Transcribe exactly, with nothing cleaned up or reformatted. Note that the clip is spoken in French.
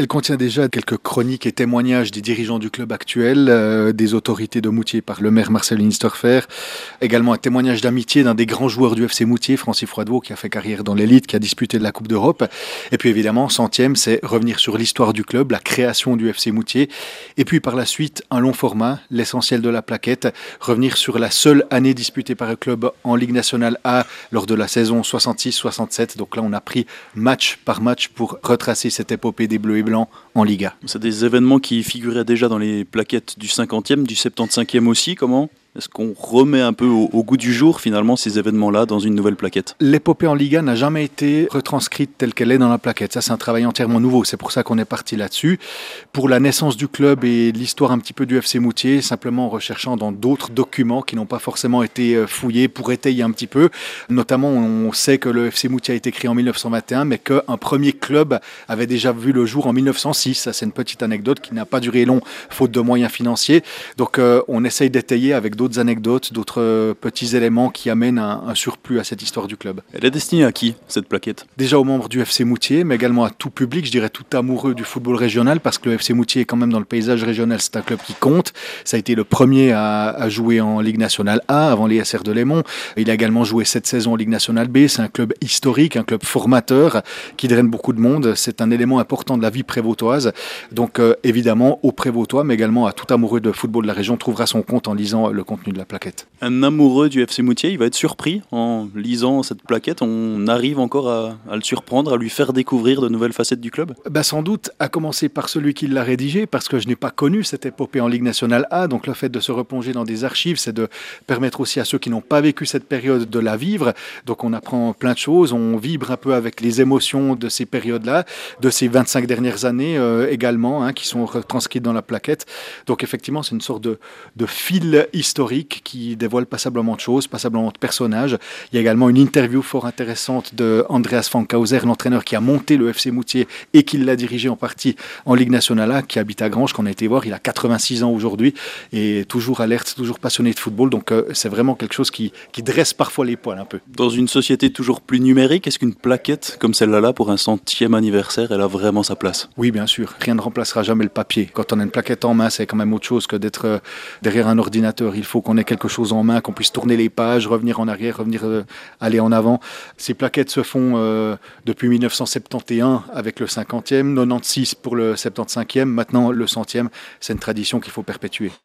Elle contient déjà quelques chroniques et témoignages des dirigeants du club actuel, euh, des autorités de Moutier par le maire Marcel Linsterfer, également un témoignage d'amitié d'un des grands joueurs du F C Moutier, Francis Froidevaux, qui a fait carrière dans l'élite, qui a disputé de la Coupe d'Europe. Et puis évidemment, centième, c'est revenir sur l'histoire du club, la création du F C Moutier. Et puis par la suite, un long format, l'essentiel de la plaquette, revenir sur la seule année disputée par le club en Ligue nationale A lors de la saison soixante-six soixante-sept. Donc là, on a pris match par match pour retracer cette épopée des Bleus et Blancs en Liga. C'est des événements qui figuraient déjà dans les plaquettes du cinquantième, du septante-cinquième aussi, comment ? Est-ce qu'on remet un peu au, au goût du jour, finalement, ces événements-là dans une nouvelle plaquette ? L'épopée en Liga n'a jamais été retranscrite telle qu'elle est dans la plaquette. Ça, c'est un travail entièrement nouveau. C'est pour ça qu'on est parti là-dessus. Pour la naissance du club et l'histoire un petit peu du F C Moutier, simplement en recherchant dans d'autres documents qui n'ont pas forcément été fouillés pour étayer un petit peu. Notamment, on sait que le F C Moutier a été créé en mille neuf cent vingt et un, mais qu'un premier club avait déjà vu le jour en mille neuf cent six. Ça, c'est une petite anecdote qui n'a pas duré long, faute de moyens financiers. Donc, euh, on essaye d'étayer avec d'autres anecdotes, d'autres euh, petits éléments qui amènent un, un surplus à cette histoire du club. Elle est destinée à qui, cette plaquette ? Déjà aux membres du F C Moutier, mais également à tout public, je dirais tout amoureux du football régional, parce que le F C Moutier est quand même dans le paysage régional, c'est un club qui compte. Ça a été le premier à, à jouer en Ligue nationale A, avant les S R de Lémont. Il a également joué cette saison en Ligue nationale B. C'est un club historique, un club formateur, qui draine beaucoup de monde. C'est un élément important de la vie prévôtoise. Donc euh, évidemment, aux Prévôtois, mais également à tout amoureux de football de la région, trouvera son compte en lisant le contenu de la plaquette. Un amoureux du F C Moutier, il va être surpris en lisant cette plaquette. On arrive encore à, à le surprendre, à lui faire découvrir de nouvelles facettes du club ? Ben sans doute, à commencer par celui qui l'a rédigé, parce que je n'ai pas connu cette épopée en Ligue nationale A. Donc le fait de se replonger dans des archives, c'est de permettre aussi à ceux qui n'ont pas vécu cette période de la vivre. Donc on apprend plein de choses, on vibre un peu avec les émotions de ces périodes-là, de ces vingt-cinq dernières années euh, également, hein, qui sont retranscrites dans la plaquette. Donc effectivement, c'est une sorte de, de fil historique qui dévoile passablement de choses, passablement de personnages. Il y a également une interview fort intéressante de Andreas Fankhauser, l'entraîneur qui a monté le F C Moutier et qui l'a dirigé en partie en Ligue nationale A, qui habite à Granges, qu'on a été voir. Il a quatre-vingt-six ans aujourd'hui et toujours alerte, toujours passionné de football. Donc euh, c'est vraiment quelque chose qui, qui dresse parfois les poils un peu. Dans une société toujours plus numérique, est-ce qu'une plaquette comme celle-là, pour un centième anniversaire, elle a vraiment sa place ? Oui, bien sûr. Rien ne remplacera jamais le papier. Quand on a une plaquette en main, c'est quand même autre chose que d'être euh, derrière un ordinateur. Il faut qu'on ait quelque chose en main, qu'on puisse tourner les pages, revenir en arrière, revenir euh, aller en avant. Ces plaquettes se font euh, depuis mille neuf cent soixante et onze avec le cinquantième, quatre-vingt-seize pour le soixante-quinzième, maintenant le centième. C'est une tradition qu'il faut perpétuer.